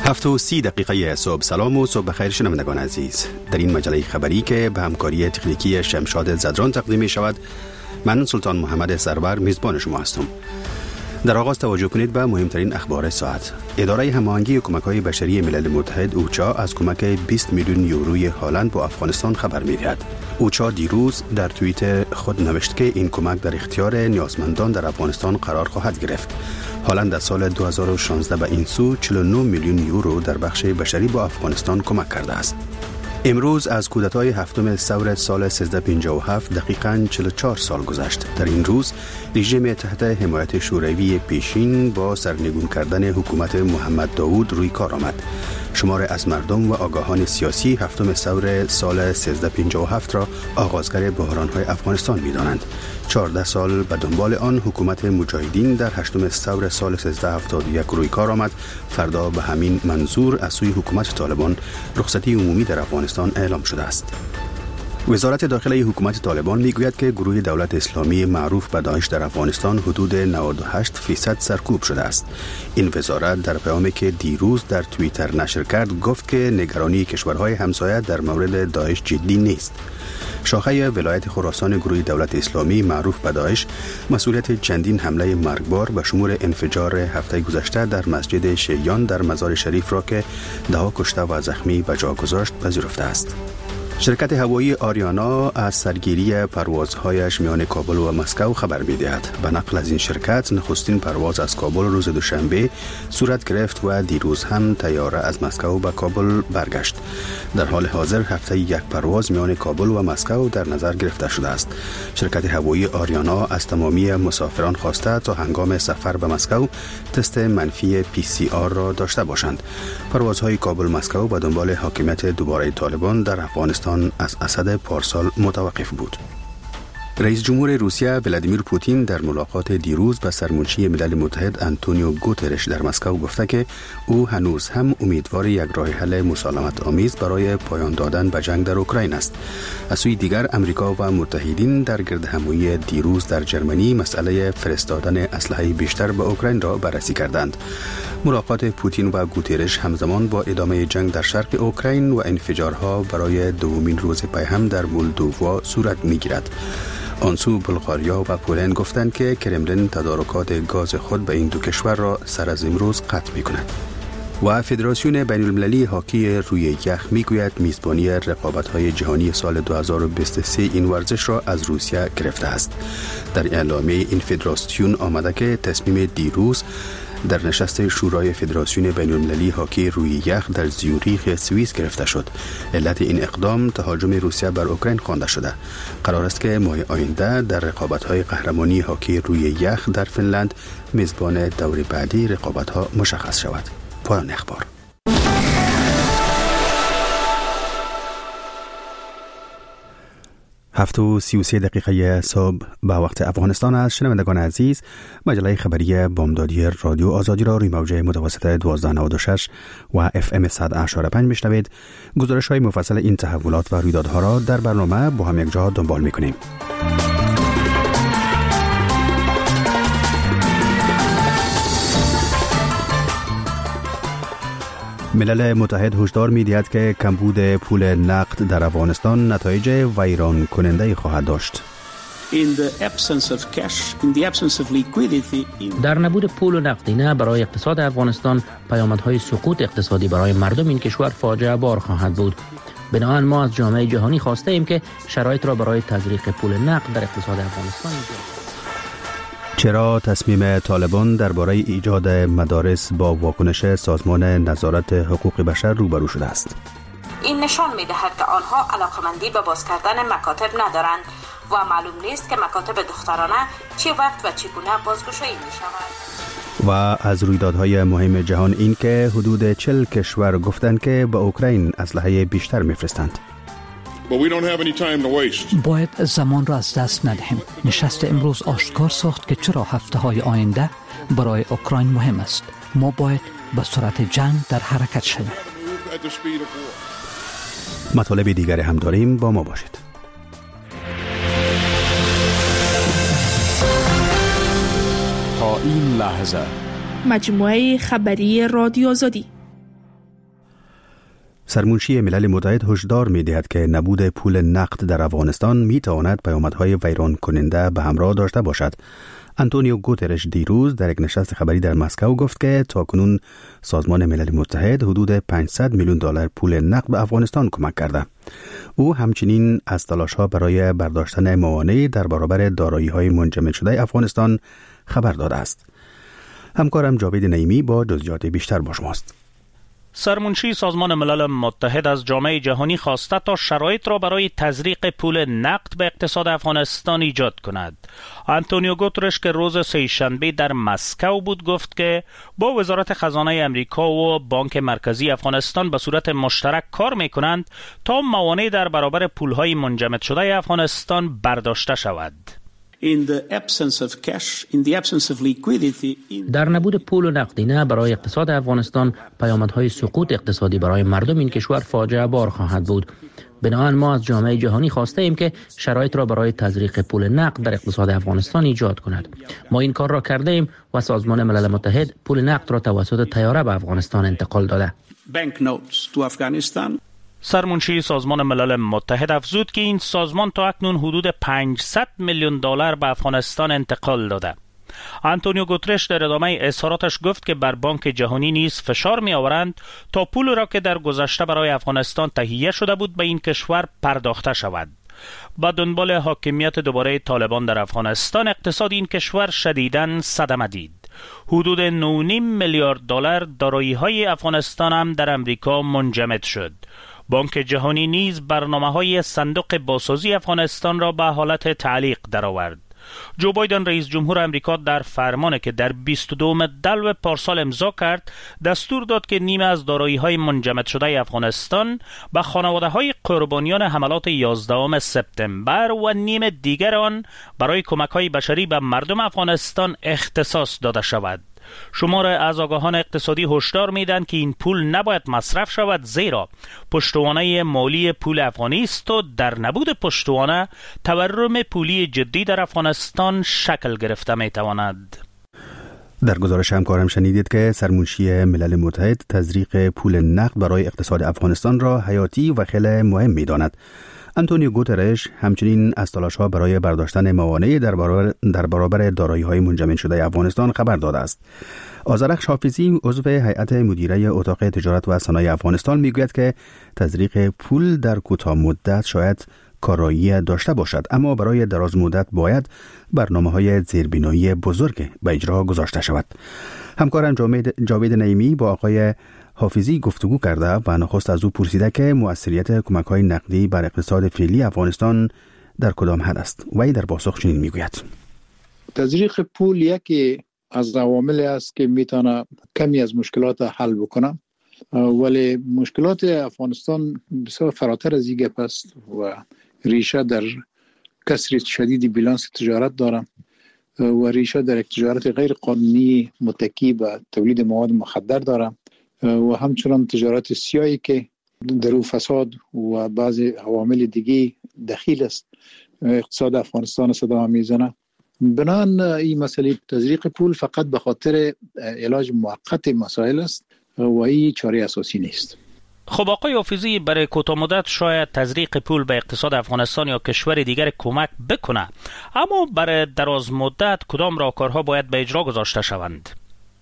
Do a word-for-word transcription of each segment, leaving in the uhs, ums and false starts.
هفت و سی دقیقه صبح. سلام و صبح بخیر شنوندگان عزیز. در این مجله خبری که به همکاری تکنیکی شمشاد زدران تقدیم می شود، من سلطان محمد سرور میزبان شما هستم. در آغاز توجه کنید به مهمترین اخبار ساعت. اداره هماهنگی کمک‌های بشری ملل متحد اوچا از کمک بیست میلیون یوروی هالند به افغانستان خبر می‌دهد. اوچا دیروز در توییت خود نوشت که این کمک در اختیار نیازمندان در افغانستان قرار خواهد گرفت. هالند در سال دو هزار و شانزده به این سو چهل و نه میلیون یورو در بخش بشری به افغانستان کمک کرده است. امروز از کودتای هفتم ثور سال سیزده پنجاه و هفت دقیقاً چهل و چهار سال گذشت. در این روز رژیم تحت حمایت شوروی پیشین با سرنگون کردن حکومت محمد داوود روی کار آمد. شمار از مردم و آگاهان سیاسی هفتم ثور سال سیزده پنجاه و هفت را آغازگر بحران‌های افغانستان می‌دانند. چهارده سال به دنبال آن حکومت مجاهدین در هشتم ثور سال سیزده هفتاد و یک روی کار آمد. فردا به همین منظور از سوی حکومت طالبان رخصتی عمومی در افغانستان اعلام شده است. وزارت داخلی حکومت طالبان میگوید که گروه دولت اسلامی معروف به داعش در افغانستان حدود نود و هشت فیصد سرکوب شده است. این وزارت در پیامی که دیروز در توییتر نشر کرد گفت که نگرانی کشورهای همسایه در مورد داعش جدی نیست. شاخه ولایت خراسان گروه دولت اسلامی معروف به داعش مسئولیت چندین حمله مرگبار به شمول انفجار هفته گذشته در مسجد شیعیان در مزار شریف را که ده کشته و زخمی به جا گذاشت پذیرفته است. شرکت هوایی آریانا از سرگیری پروازهایش میان کابل و مسکو خبر می‌دهد. به نقل از این شرکت نخستین پرواز از کابل روز دوشنبه صورت گرفت و دیروز هم طیاره از مسکو به کابل برگشت. در حال حاضر هفته یک پرواز میان کابل و مسکو در نظر گرفته شده است. شرکت هوایی آریانا از تمامی مسافران خواسته تا هنگام سفر به مسکو تست منفی پی سی آر را داشته باشند. پروازهای کابل مسکو به دنبال حاکمیت دوباره طالبان در افغانستان از اسد پارسال متوقف بود. رئیس جمهور روسیه ولادیمیر پوتین در ملاقات دیروز با سرمنشی ملل متحد آنتونیو گوترش در مسکو گفته که او هنوز هم امیدوار یک راه حل مسالمت آمیز برای پایان دادن به جنگ در اوکراین است. از سوی دیگر امریکا و متحدین در گرد همایی دیروز در جرمنی مسئله فرستادن اسلحه بیشتر به اوکراین را بررسی کردند. ملاقات پوتین و گوترش همزمان با ادامه جنگ در شرق اوکراین و انفجارها برای دومین روز پی هم در مولدووا صورت می‌گیرد. آنسو بلغاریا و پولند گفتند که کرملین تدارکات گاز خود به این دو کشور را سر از امروز قطع می‌کند. و فدراسیون بین المللی هاکی روی یخ میگوید میزبانی رقابت‌های جهانی سال دو هزار و بیست و سه این ورزش را از روسیه گرفته است. در اعلامیه این فدراسیون آمده که تصمیم دیروز در نشست شورای فدراسیون بین المللی هاکی روی یخ در زیوریخ سوئیس گرفته شد. علت این اقدام تهاجم روسیه بر اوکراین خوانده شده. قرار است که ماه آینده در رقابت‌های قهرمانی هاکی روی یخ در فنلند میزبان دور بعدی رقابت‌ها مشخص شود. پایان اخبار. هفت و سی و سه دقیقه صبح به وقت افغانستان است. شنوندگان عزیز، مجله خبری بامدادی رادیو آزادی را روی موج متوسط دوازده نود و شش و اف ام صد و اشاره پنج میشنوید. گزارش های مفصل این تحولات و رویدادها را در برنامه با هم یک جا دنبال میکنیم. ملل متحد هشدار می‌دهد که کمبود پول نقد در افغانستان نتایج ویران کننده خواهد داشت. در نبود پول و نقدینه برای اقتصاد افغانستان پیامدهای سقوط اقتصادی برای مردم این کشور فاجعه بار خواهد بود. بنابراین ما از جامعه جهانی خواسته ایم که شرایط را برای تزریق پول نقد در اقتصاد افغانستان ایجاد. چرا تصمیم طالبان درباره ایجاد مدارس با واکنش سازمان نظارت حقوق بشر روبرو شده است؟ این نشان می‌دهد که آنها علاقمندی به باز کردن مکاتب ندارند و معلوم نیست که مکاتب دخترانه چه وقت و چگونه بازگشایی می‌شود. و از رویدادهای مهم جهان این که حدود چهل کشور گفتند که به اوکراین اسلحه بیشتر می‌فرستند. باید زمان را از دست ندهیم. نشست امروز آشکار ساخت که چرا هفته های آینده برای اوکراین مهم است. ما باید به سرعت جنگ در حرکت شویم. مطالب دیگری هم داریم، با ما باشید. تا این لحظه مجموعه خبری رادیو آزادی سرمنشی ملل متحد هشدار می‌دهد که نبود پول نقد در افغانستان می‌تواند پیامدهای ویران کننده به همراه داشته باشد. آنتونیو گوترش دیروز در یک نشست خبری در مسکو گفت که تاکنون سازمان ملل متحد حدود پانصد میلیون دلار پول نقد به افغانستان کمک کرده. او همچنین از تلاش‌ها برای برداشتن موانع در برابر دارایی‌های منجمد شده افغانستان خبر داده است. همکارم جاوید نعیمی با جزئیات بیشتر با شماست. سرمنشی سازمان ملل متحد از جامعه جهانی خواسته تا شرایط را برای تزریق پول نقد به اقتصاد افغانستان ایجاد کند. آنتونیو گوترش که روز سه‌شنبه در مسکو بود گفت که با وزارت خزانه امریکا و بانک مرکزی افغانستان به صورت مشترک کار می‌کنند تا موانع در برابر پول‌های منجمد شده افغانستان برداشته شود. In the absence of cash, in the absence of liquidity, in... در نبود پول و نقدینه برای اقتصاد افغانستان پیامدهای سقوط اقتصادی برای مردم این کشور فاجعه بار خواهد بود. بنابراین ما از جامعه جهانی خواسته ایم که شرایط را برای تزریق پول نقد در اقتصاد افغانستان ایجاد کند. ما این کار را کرده ایم و سازمان ملل متحد پول نقد را توسط طیاره به افغانستان انتقال داده. Banknotes to Afghanistan. سرمنشی سازمان ملل متحد افزود که این سازمان تا اکنون حدود پانصد میلیون دلار به افغانستان انتقال داده. آنتونیو گوترش در ادامه اظهاراتش گفت که بر بانک جهانی نیز فشار می آورند تا پول را که در گذشته برای افغانستان تهیه شده بود به این کشور پرداخته شود. با دنبال حاکمیت دوباره طالبان در افغانستان اقتصاد این کشور شدیداً صدمه دید. حدود نه و نیم میلیارد دلار دارایی‌های افغانستان هم در امریکا منجمد شد. بانک جهانی نیز برنامه‌های صندوق بازسازی افغانستان را به حالت تعلیق درآورد. جو بایدن رئیس جمهور امریکا در فرمانی که در بیست و دوم دلو پارسال امضا کرد دستور داد که نیمه از دارایی‌های منجمد شده افغانستان به خانواده‌های قربانیان حملات یازدهم سپتامبر و نیم دیگر آن برای کمک‌های بشری به مردم افغانستان اختصاص داده شود. شمار از آگاهان اقتصادی هشدار میدن که این پول نباید مصرف شود زیرا پشتوانه مالی پول افغانی است و در نبود پشتوانه تورم پولی جدی در افغانستان شکل گرفته میتواند. در گزارش همکارم شنیدید که سرمنشی ملل متحد تزریق پول نقد برای اقتصاد افغانستان را حیاتی و خیلی مهم میداند. آنتونیو گوترش همچنین از تلاش‌ها برای برداشتن موانع در برابر در برابر دارایی‌های منجمد شده افغانستان خبر داده است. آذرخش حافظی عضو هیئت مدیره اتاق تجارت و صنایع افغانستان میگوید که تزریق پول در کوتاه مدت شاید کارایی داشته باشد، اما برای دراز مدت باید برنامه‌های زیربنایی بزرگ به اجرا گذاشته شود. همکارم جاوید نعیمی با آقای حافظی گفتگو کرده و نخست از او پرسیده که مؤثریت کمک‌های نقدی بر اقتصاد فعلی افغانستان در کدام حد است. وی در پاسخ چنین میگوید: تزریق پول یکی از عوامل است که میتونه کمی از مشکلات حل بکنه، ولی مشکلات افغانستان بسیار فراتر از این گپ است و ریشه در کسر شدید بیلانس تجارت داره و ریشه در یک تجارت غیر قانونی متکی به تولید مواد مخدر داره و همچنان تجارت سیاهی که در او فساد و بعضی عوامل دیگه دخیل است اقتصاد افغانستان صدا میزنه. بنان این مسئله تزریق پول فقط به خاطر علاج موقت مسائل است و این چاره اساسی نیست. خب آقای حافظی، برای کوتاه مدت شاید تزریق پول به اقتصاد افغانستان یا کشور دیگر کمک بکنه، اما برای دراز مدت کدام راهکارها باید به اجرا گذاشته شوند؟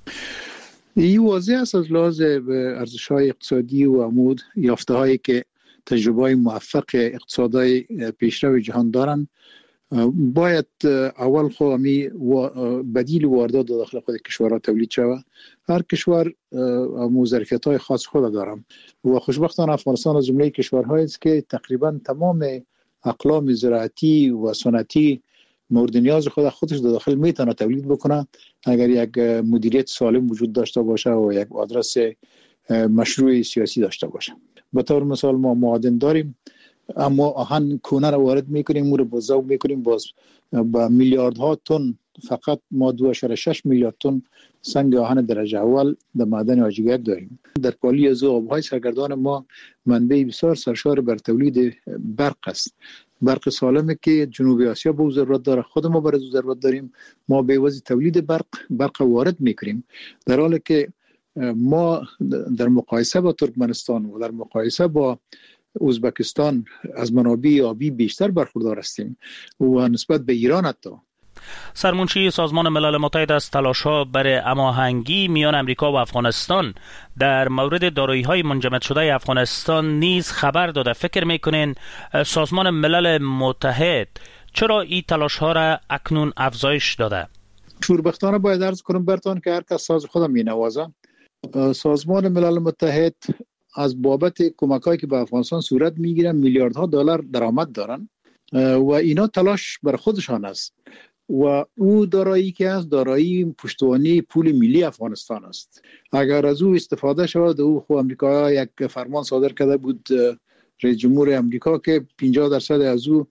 این واضح است از لحاظ ارزش‌های اقتصادی و عمود یافته‌هایی که تجربه‌های موفق اقتصادهای پیشرو جهان دارند. باید اول خو امی بدیل واردات داخل خود کشورها تولید شود. هر کشور ظرفیت‌های خاص خود دارم و خوشبختانه افغانستان از جمله کشورهایی است که تقریبا تمام اقلام زراعتی و صنعتی مورد نیاز خود خودش داخل میتونه تولید بکنه اگر یک مدیریت سالم وجود داشته باشه و یک آدرس مشروع سیاسی داشته باشه. به طور مثال ما معادن داریم اما آهن کونه را وارد میکنیم، مور بازار میکنیم، باز با میلیاردها تن فقط ما دو اشاره شش میلیارد تن سنگ آهن درجه اول در معدن آجیگر داریم. در پالی از آبهای سرگردان ما منبع بسیار سرشار بر تولید برق است. برق سالمه که جنوب آسیا به ضرورت داره، خود ما برای ضرورت داریم. ما به واسطه تولید برق برق وارد میکنیم در حالی که ما در مقایسه با ترکمنستان و در مقایسه با ازبکستان از منابع آبی بیشتر برخوردار هستیم و نسبت به ایران حتی. سرمنشی سازمان ملل متحد از تلاش‌ها برای هماهنگی میان امریکا و افغانستان در مورد دارایی‌های منجمد شده افغانستان نیز خبر داده. فکر می‌کنین سازمان ملل متحد چرا این تلاش‌ها را اکنون افزایش داده؟ شوربختانه باید عرض کنم برتان که هر کس ساز خودم می‌نوازه. سازمان ملل متحد از بابت کمک‌هایی که به افغانستان صورت می‌گیرن میلیاردها دلار درآمد دارن و اینا تلاش بر خودشان است و او دارایی که است دارایی پشتوانه پول ملی افغانستان است. اگر از او استفاده شود، او خو امریکا یک فرمان صادر کرده بود رئیس جمهور امریکا که پنجاه درصد از او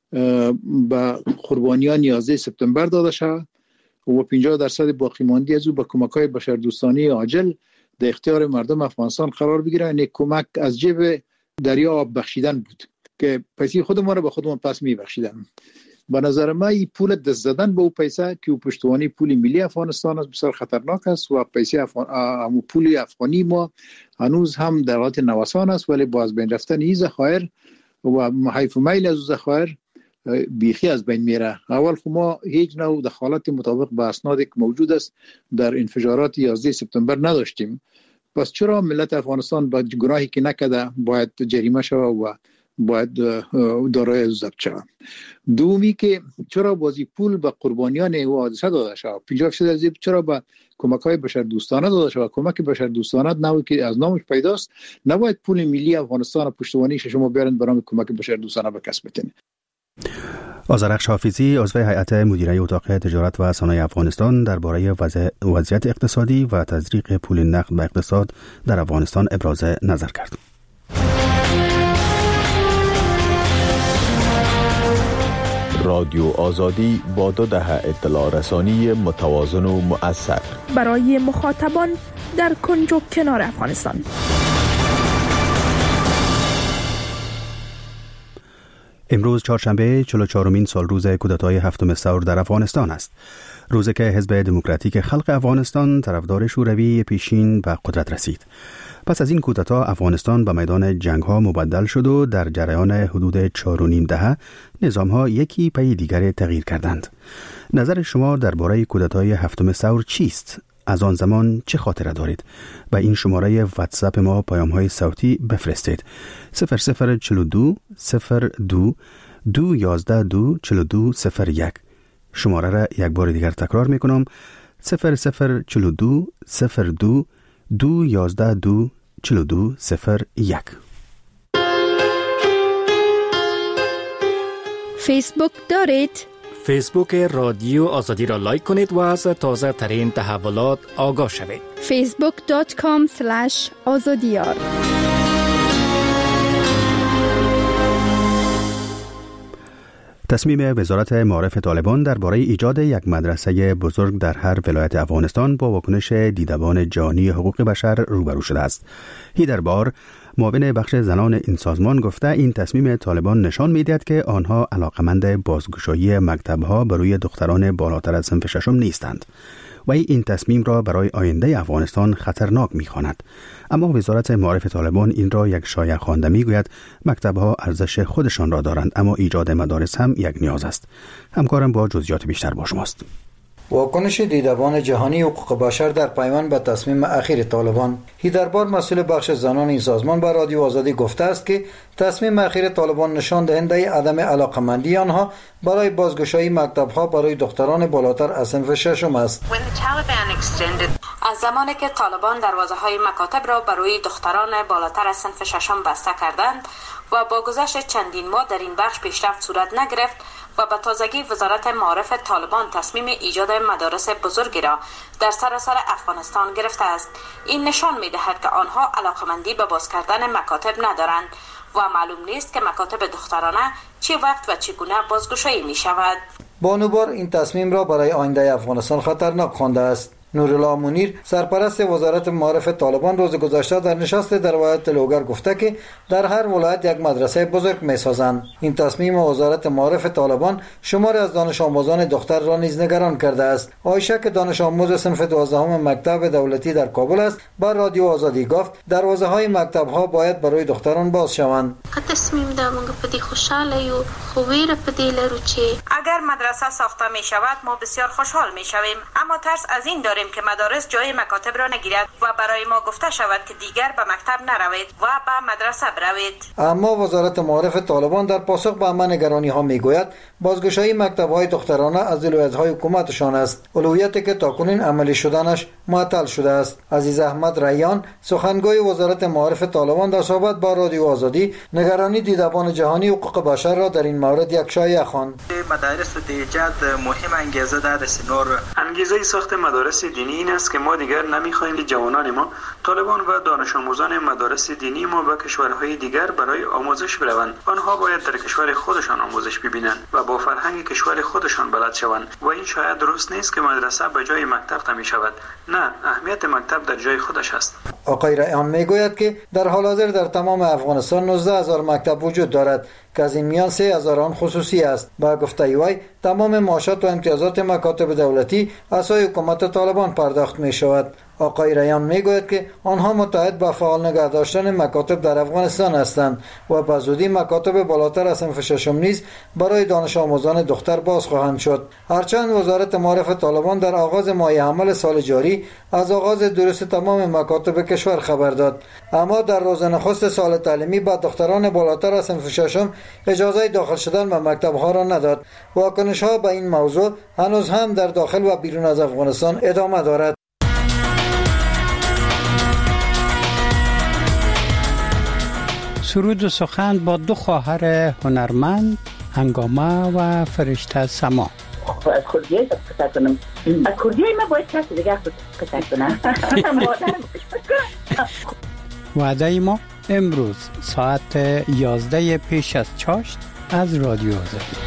به قربانیان یازده سپتامبر داده شود و پنجاه درصد باقی مانده از او به کمک‌های بشردوستانه عاجل در اختیار مردم افغانستان قرار بگیره. این کمک از جیب دریا آب بخشیدن بود که پیسه خود ما رو به خودمون پس می‌بخشیدن. به نظر من این پول دست زدن به او پیسه که او پشتوانه پول ملی افغانستان است بسیار خطرناک است و پیسه افغان هم پول افغانی ما هنوز هم در حالت نوسان است، ولی با از بین رفتن این ذخایر و حیف میل از ذخایر بیخی از بین میره. اول خو ما هیچ نوع دخالت مطابق با اسنادی که موجود است در انفجارات یازده سپتامبر نداشتیم. پس چرا ملت افغانستان با گناهی که نکرده باید جریمه شود و باید دارای ضبط شود؟ دومی که چرا بازی پول به قربانیان او حادثه داده شود؟ پنجاه درصد از چرا به کمک‌های بشردوستانه داده شود؟ کمک بشردوستانه نوعی که از نامش پیداست نباید پول ملی افغانستان پشتوانه شما بیارن برای کمک بشردوستانه به کسب بتین. آذرخش حافظی عضو هیئت مدیره اتاق تجارت و صنایع افغانستان درباره وضعیت اقتصادی و تزریق پول نقد به اقتصاد در افغانستان ابراز نظر کرد. رادیو آزادی با دو دهه اطلاع رسانی متوازن و مؤثر برای مخاطبان در کنج و کنار افغانستان. امروز چهارشنبه چهل و چهارمین سال روز کودتای هفتم ثور در افغانستان است. روزی که حزب دموکراتیک خلق افغانستان طرفدار شوروی پیشین به قدرت رسید. پس از این کودتا افغانستان به میدان جنگ‌ها مبدل شد و در جریان حدود چهار و نیم دهه نظام‌ها یکی پی دیگر تغییر کردند. نظر شما درباره کودتای هفتم ثور چیست؟ از آن زمان چه خاطره دارید؟ و این شماره واتساپ ما پیام‌های صوتی بفرستید. صفر صفر چهل و دو صفر دو دو یازده دو چهل و دو صفر یک. شماره را یک بار دیگر تکرار میکنم. صفر صفر چهل و دو صفر دو دو یازده دو چهل و دو صفر یک. فیسبوک دارید؟ فیسبوک رادیو آزادی را لایک کنید و از تازه ترین تحولات آگاه شوید. فیسبوک دات کام اسلش آزادیار. تصمیم وزارت معارف طالبان درباره ایجاد یک مدرسه بزرگ در هر ولایت افغانستان با واکنش دیدبان جهانی حقوق بشر روبرو شده است. هیدربار معاون بخش زنان این سازمان گفته این تصمیم طالبان نشان می‌دهد که آنها علاقمند بازگشایی مکتب‌ها برای دختران بالاتر از صنف ششم نیستند و این تصمیم را برای آینده افغانستان خطرناک می‌خواند. اما وزارت معارف طالبان این را یک شایعه خوانده می‌گوید مکتب‌ها ارزش خودشان را دارند، اما ایجاد مدارس هم یک نیاز است. همکارم با جزئیات بیشتر با شماست. واکنش دیدبان جهانی حقوق بشر در پیوند به تصمیم اخیر طالبان. هیدربار مسئول بخش زنان این سازمان به رادیو آزادی گفته است که تصمیم اخیر طالبان نشان دهنده عدم علاقمندی آنها برای بازگشایی مکتب‌ها برای دختران بالاتر از صنف ششم است. از زمانی که طالبان دروازه‌های مکاتب را برای دختران بالاتر از صنف ششم بسته کردند و با گذشت چندین ماه در این بخش پیشرفت صورت نگرفت و به تازگی وزارت معارف طالبان تصمیم ایجاد مدارس بزرگی را در سراسر افغانستان گرفته است، این نشان می‌دهد که آنها علاقمندی به باز کردن مکاتب ندارند و معلوم نیست که مکاتب دخترانه چه وقت و چگونه بازگشایی می‌شود. بانوبار این تصمیم را برای آینده افغانستان خطرناک خوانده است. نورالله منیر سرپرست وزارت معارف طالبان روز گذشته در نشست در ولایت لوگر گفته که در هر ولایت یک مدرسه بزرگ می‌سازند. این تصمیم وزارت معارف طالبان شمار از دانش آموزان دختر را نیز نگران کرده است. عایشه که دانش آموز صنف دوازدهم مکتب دولتی در کابل است، با رادیو آزادی گفت دروازه‌های مکتب‌ها باید برای دختران باز شوند. تصمیم دا موږ په دې خوشاله یو خو ویره په دې لرو چې اگر مدرسه ساخته می شود ما بسیار خوشحال می شویم، اما ترس از این داریم که مدارس جای مکاتب را نگیرد و برای ما گفته شود که دیگر به مکتب نروید و به مدرسه بروید. اما وزارت معارف طالبان در پاسخ به همه نگرانی ها می گوید بازگشایی مکتب های دخترانه از ولایت های حکومتشان است، اولویتی که تاکنون عملی شدنش معطل شده است. عزیز احمد ریان سخنگوی وزارت معارف طالبان در صحبت با رادیو آزادی نگرانی دیدبان جهانی حقوق بشر را در این مورد یک شایعه خواند. مدارس د ایجاد مهم انگیزه در نور انگیزه ساخت مدارس دینی این است که ما دیگر نمیخواهیم که جوانان ما طالبان و دانش آموزان مدارس دینی ما به کشورهای دیگر برای آموزش بروند. آنها باید در کشور خودشان آموزش ببینند و با فرهنگ کشور خودشان بلد شوند و این شاید درست نیست که مدرسه به جای مکتب تعمیر شود. نه، اهمیت مکتب در جای خودش است. آقای ریان میگوید که در حال حاضر در تمام افغانستان نوزده هزار مکتب وجود دارد که از این میان سه هزار آن خصوصی است. با گفته وی تمام معاشات و امتیازات مکاتب دولتی از سوی حکومت طالبان پرداخت می شود. آقای ریان میگوید که آنها متعهد به فعال نگه داشتن مکاتب در افغانستان هستند و به زودی مکاتب بالاتر از صنف ششم نیز برای دانش آموزان دختر باز خواهند شد. هرچند وزارت معارف طالبان در آغاز ماه حمل سال جاری از آغاز درست تمام مکاتب کشور خبر داد، اما در روز نخست سال تعلیمی به دختران بالاتر از صنف ششم اجازه داخل شدن به مکتب‌ها را نداد. واکنش‌ها به این موضوع هنوز هم در داخل و بیرون از افغانستان ادامه دارد. سرود و سخن با دو خواهر هنرمند هنگامه و فرشته سما. از کردیه قصه کنم، از کردیه ما باید کسی دیگه قصه کنم. وعده ما امروز ساعت یازده پیش از چاشت از رادیو آزادی.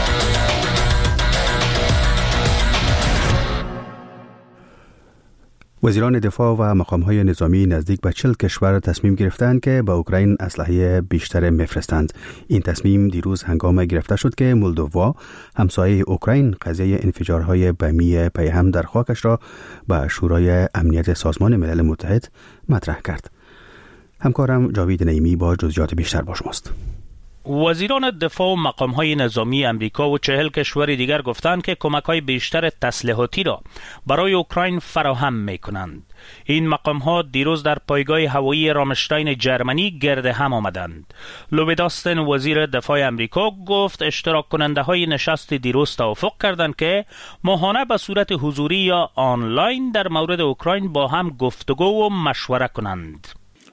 وزیران دفاع و مقام‌های نظامی نزدیک به چهل کشور تصمیم گرفتند که به اوکراین اسلحه بیشتر می‌فرستند. این تصمیم دیروز هنگام گرفته شد که مولدووا همسایه اوکراین قضیه انفجارهای بمی پیهم در خاکش را به شورای امنیت سازمان ملل متحد مطرح کرد. همکارم جاوید نعیمی با جزئیات بیشتر با شماست. وزیران دفاع و مقام‌های نظامی امریکا و چهل کشور دیگر گفتند که کمک‌های بیشتر تسلیحاتی را برای اوکراین فراهم می‌کنند. این مقام‌ها دیروز در پایگاه هوایی رامشتاین جرمنی گرد هم آمدند. لوید آستن وزیر دفاع امریکا گفت اشتراک کننده های نشست دیروز توافق کردند که ماهانه به صورت حضوری یا آنلاین در مورد اوکراین با هم گفتگو و مشوره کنند.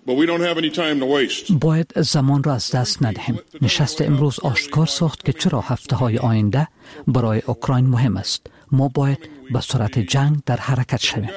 باید زمان را از دست ندهیم. نشست امروز آشکار ساخت که چرا هفته های آینده برای اوکراین مهم است. ما باید به سرعت جنگ در حرکت شویم.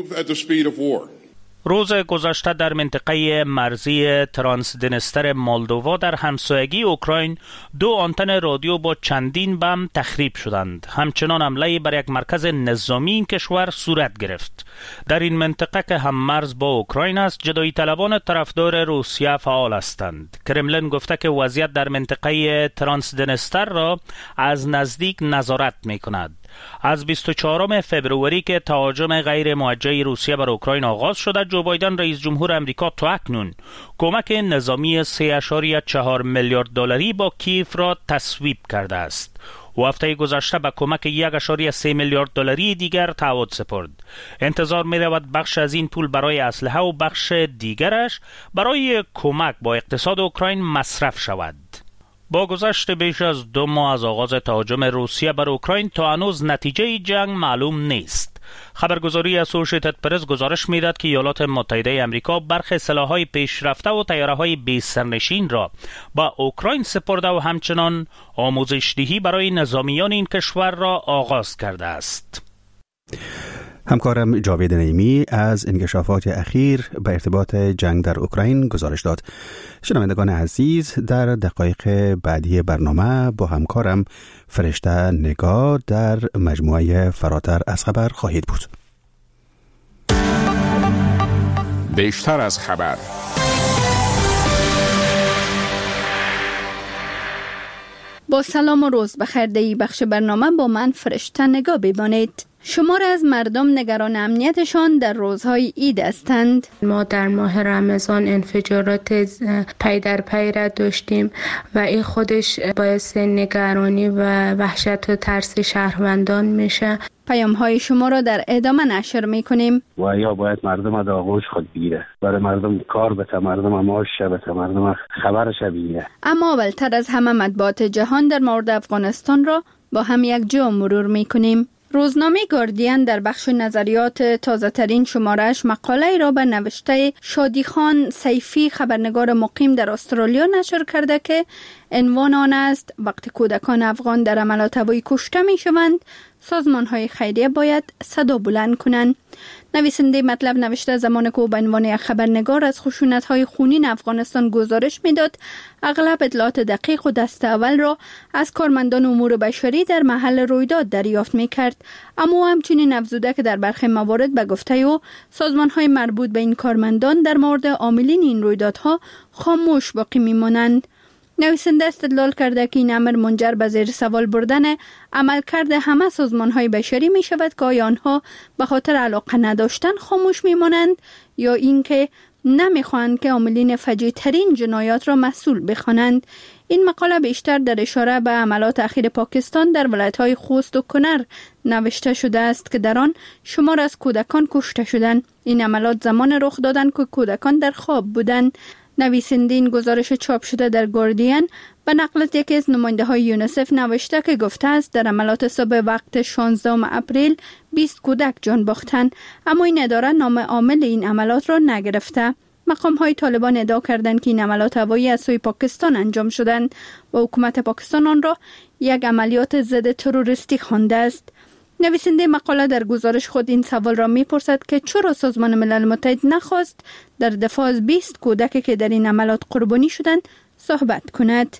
روز گذشته در منطقه مرزی ترانسدنستر مولدووا در همسایگی اوکراین دو آنتن رادیو با چندین بم تخریب شدند. همچنان حمله بر یک مرکز نظامی این کشور صورت گرفت. در این منطقه که هم مرز با اوکراین است، جدایی طلبان طرفدار روسیه فعال هستند. کرملین گفته که وضعیت در منطقه ترانسدنستر را از نزدیک نظارت می کند. از بیست و چهارم فبروری که تهاجم غیر موجه روسیه بر اوکراین آغاز شده، جو بایدن رئیس جمهور امریکا تا اکنون کمک نظامی سه ممیز چهار میلیارد دلاری با کیف را تصویب کرده است. و هفته گذشته به کمک یک ممیز سه میلیارد دلاری دیگر تعهد سپرد. انتظار می رود بخش از این پول برای اسلحه و بخش دیگرش برای کمک با اقتصاد اوکراین مصرف شود. با گذشت بیش از دو ماه از آغاز تهاجم روسیه بر اوکراین تا هنوز نتیجه جنگ معلوم نیست. خبرگزاری اسوشیتد پرس گزارش می‌دهد که ایالات متحده آمریکا برخی سلاح‌های پیشرفته و طیاره‌های بی سرنشین را با اوکراین سپرده و همچنان آموزش دهی برای نظامیان این کشور را آغاز کرده است. همکارم جاوید نعیمی از انکشافات اخیر به ارتباط جنگ در اوکراین گزارش داد. شنوندگان عزیز، در دقایق بعدی برنامه با همکارم فرشته نگار در مجموعه فراتر از خبر خواهید بود. بیشتر از خبر. با سلام و روز بخیر. در این بخش برنامه با من فرشته نگاه ببانید. شمار از مردم نگران امنیتشان در روزهای عید هستند. ما در ماه رمضان انفجارات پی در پی را داشتیم و این خودش باعث نگرانی و وحشت و ترس شهروندان میشه. پیام های شما را در ادامه نشر میکنیم. و یا باید مردم در آغوش خود بگیره، برای مردم کار بته، مردم معاش بته، مردم خبرش بگیره. اما اولتر از همه مطبوعات جهان در مورد افغانستان را با هم یک جا مرور میکنیم. روزنامه گاردین در بخش نظریات تازه ترین شمارش مقاله را به نوشته شادیخان سیفی خبرنگار مقیم در استرالیا نشر کرده که عنوان آن است: وقتی کودکان افغان در حملات هوایی کشته می شوند، سازمان های خیریه باید صدا بلند کنند. نویسنده مطلب نوشته زمان که او به عنوان یک خبرنگار از خشونت های خونین افغانستان گزارش میداد، اغلب اطلاعات دقیق و دست اول را از کارمندان امور بشری در محل رویداد دریافت میکرد. اما او همچنین افزوده که در برخی موارد به گفته او سازمان های مربوط به این کارمندان در مورد عاملین این رویدادها خاموش باقی میمانند. نویسنده استدلال کرده که این امر منجر به زیر سوال بردن عملکرد همه سازمان‌های بشری می شود که آیا آنها به خاطر علاقه نداشتن خاموش می مانند یا اینکه نمی خواهند که عاملین فجیع ترین جنایات را مسئول بخوانند. این مقاله بیشتر در اشاره به حملات اخیر پاکستان در ولایت‌های خوست و کنر نوشته شده است که در آن شمار از کودکان کشته شدند. این حملات زمان رخ دادند که کودکان در خواب بودند. نویسنده این گزارش چاپ شده در گاردین به نقل از یکی از نماینده های یونیسف نوشته که گفته است در حملات صبح وقت شانزدهم اپریل بیست کودک جان باختند، اما این اداره نام عامل این حملات را نگرفته. مقام های طالبان ادعا کردند که این حملات هوایی از سوی پاکستان انجام شدند و حکومت پاکستان آن را یک عملیات ضد تروریستی خوانده است. نویسنده مقاله در گزارش خود این سوال را می‌پرسد که چرا سازمان ملل متحد نخواست در دفاع از بیست کودکی که در این عملیات قربانی شدند صحبت کند.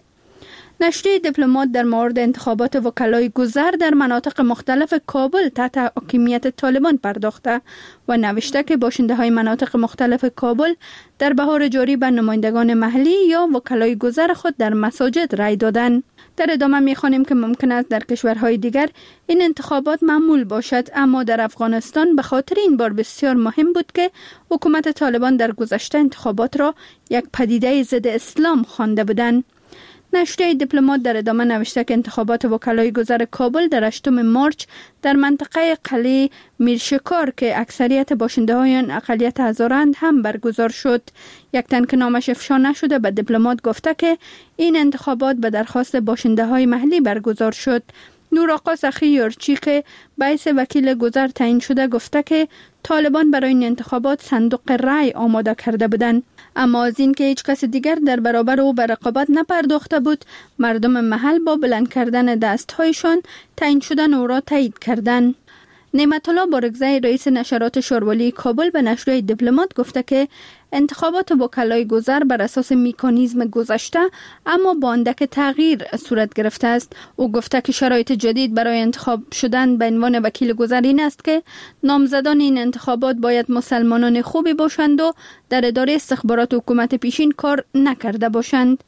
نشریه دیپلمات در مورد انتخابات وکلای گذر در مناطق مختلف کابل تحت حاکمیت طالبان پرداخته و نوشته که باشنده های مناطق مختلف کابل در بهار جاری به نمایندگان محلی یا وکلای گذر خود در مساجد رای دادند. در ادامه می‌خوانیم که ممکن است در کشورهای دیگر این انتخابات معمول باشد، اما در افغانستان به خاطر این بار بسیار مهم بود که حکومت طالبان در گذشته انتخابات را یک پدیده ضد اسلام خوانده بودند. نشریه دیپلمات در ادامه نوشته که انتخابات وکلای گذر کابل در هشتم مارچ در منطقه قلعه میرشکار که اکثریت باشنده های آن اقلیت هزارند هم برگزار شد. یک تن که نامش افشا نشده به دیپلمات گفته که این انتخابات به درخواست باشنده های محلی برگزار شد. نور آقا سخی یورچی که باعث وکیل گذر تعیین شده گفته که طالبان برای این انتخابات صندوق رای آماده کرده بودند، اما از این که هیچ کس دیگر در برابر او به رقابت نپرداخته بود، مردم محل با بلند کردن دستهایشان تعیین شدن او را تایید کردند. نعمت الله بارگزی رئیس نشرات شاروالی کابل به نشریه دیپلمات گفته که انتخابات وکلای گذر بر اساس مکانیزم گذشته اما با اندک تغییر صورت گرفته است. او گفته که شرایط جدید برای انتخاب شدن به عنوان وکیل گذر این است که نامزدان این انتخابات باید مسلمانان خوبی باشند و در اداره استخبارات حکومت پیشین کار نکرده باشند.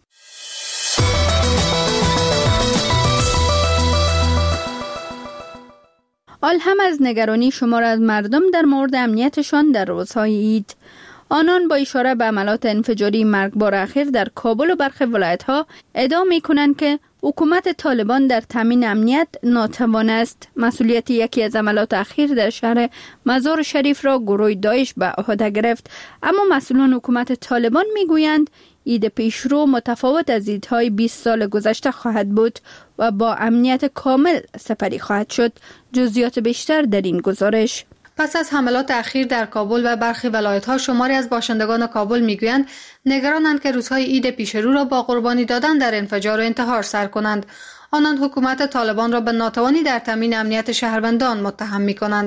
آل هم از نگرانی شمار از مردم در مورد امنیتشان در روزهای عید. آنان با اشاره به عملات انفجاری مرگبار اخیر در کابل و برخی ولایت‌ها ادعا می‌کنند که حکومت طالبان در تامین امنیت ناتوان است. مسئولیت یکی از عملات اخیر در شهر مزار شریف را گروه داعش به عهده گرفت، اما مسئولان حکومت طالبان می‌گویند عید پیشرو متفاوت از عیدهای بیست سال گذشته خواهد بود و با امنیت کامل سپری خواهد شد. جزئیات بیشتر در این گزارش. پس از حملات اخیر در کابل و برخی ولایت‌ها شماری از باشندگان کابل میگویند نگرانند که روزهای عید پیشرو را با قربانی دادن در انفجار و انتحار سر کنند. آنان حکومت طالبان را به ناتوانی در تامین امنیت شهروندان متهم می‌کنند.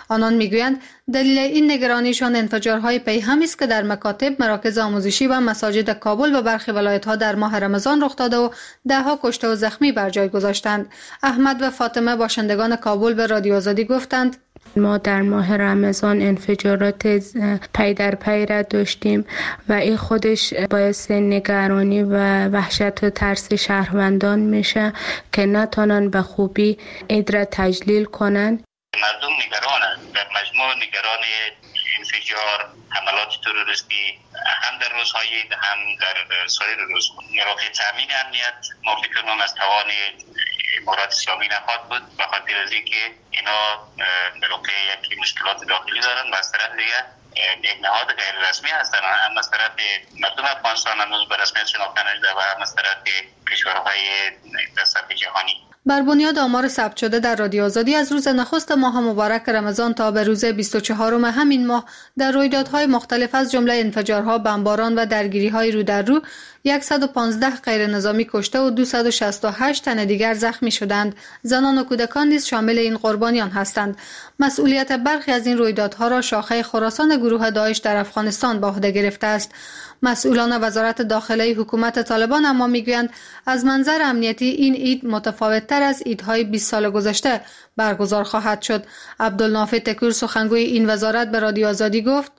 آنان میگویند دلیل این نگرانیشان انفجارهای پیهمی است که در مکاتب، مراکز آموزشی و مساجد کابل و برخی ولایت‌ها در ماه رمضان رخ داده و ده‌ها کشته و زخمی بر جای گذاشتند. احمد و فاطمه باشندگان کابل به رادیو آزادی گفتند ما در ماه رمضان انفجارات پی در پی را داشتیم و این خودش باعث نگرانی و وحشت و ترس شهروندان میشه که نتونن به خوبی عید را تجلیل کنن. مردم نگرانند، در مجموع نگران انفجار، حملات تروریستی هم در روزهای عید هم در سایر روزها. راه تامین امنیت ما فکر کنم از توان امارات اسلامی نخواهد بود، به خاطر از اینکه اینا در واقع یک مشکلات داخلی دارن و از طرف دیگه یک نهاد غیر رسمی هستن، هم از طرف مردم افغانستان هنوز به رسمیت شناخته نشده و هم از طرف کشورهای در سطح جهانی. بر بنیاد آمار ثبت شده در رادیو آزادی از روز نخست ماه مبارک رمضان تا به روز بیست و چهارم همین ماه در رویدادهای مختلف از جمله انفجارها، بمباران و درگیری‌های رو در رو صد و پانزده غیر نظامی کشته و دویست و شصت و هشت تن دیگر زخمی شدند. زنان و کودکان نیز شامل این قربانیان هستند. مسئولیت برخی از این رویدادها را شاخه خراسان گروه داعش در افغانستان به عهده گرفته است. مسئولان وزارت داخله حکومت طالبان اما میگویند از منظر امنیتی این عید متفاوت‌تر از عیدهای بیست سال گذشته برگزار خواهد شد. عبدالنافع تکور سخنگوی این وزارت به رادیو آزادی گفت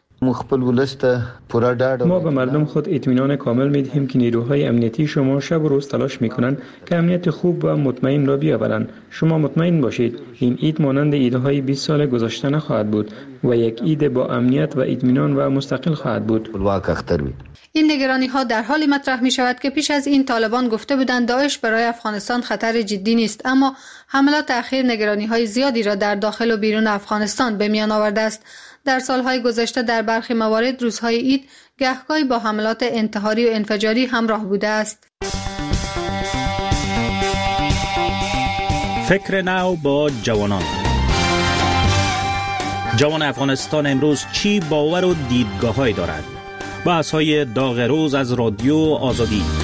ما به مردم خود اطمینان کامل میدهیم که نیروهای امنیتی شما شب و روز تلاش میکنند که امنیت خوب و مطمئن را بیاورند. شما مطمئن باشید این عید مانند عیدهای بیست سال گذشته نخواهد بود و یک عید با امنیت و اطمینان و مستقل خواهد بود. این نگرانی ها در حالی مطرح می شود که پیش از این طالبان گفته بودند داعش برای افغانستان خطر جدی نیست، اما حملات اخیر نگرانی های زیادی را در داخل و بیرون افغانستان به میان آورده است. در سالهای گذشته در برخی موارد روزهای عید گهگاهی با حملات انتحاری و انفجاری همراه بوده است. فکر نو با جوانان. جوان افغانستان امروز چی باور و دیدگاه‌هایی دارد؟ بحث‌های داغ روز از رادیو آزادی.